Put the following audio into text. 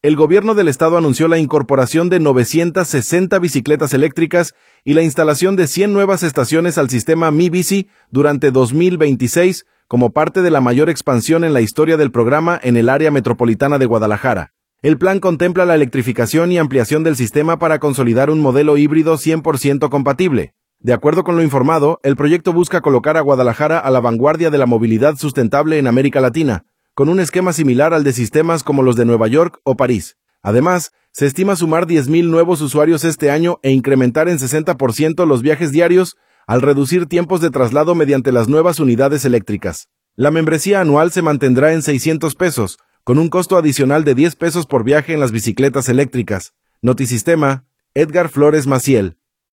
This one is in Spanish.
el gobierno del estado anunció la incorporación de 960 bicicletas eléctricas y la instalación de 100 nuevas estaciones al sistema Mi Bici durante 2026 como parte de la mayor expansión en la historia del programa en el área metropolitana de Guadalajara. El plan contempla la electrificación y ampliación del sistema para consolidar un modelo híbrido 100% compatible. De acuerdo con lo informado, el proyecto busca colocar a Guadalajara a la vanguardia de la movilidad sustentable en América Latina, con un esquema similar al de sistemas como los de Nueva York o París. Además, se estima sumar 10,000 nuevos usuarios este año e incrementar en 60% los viajes diarios al reducir tiempos de traslado mediante las nuevas unidades eléctricas. La membresía anual se mantendrá en 600 pesos, con un costo adicional de 10 pesos por viaje en las bicicletas eléctricas. Notisistema, Edgar Flores Maciel.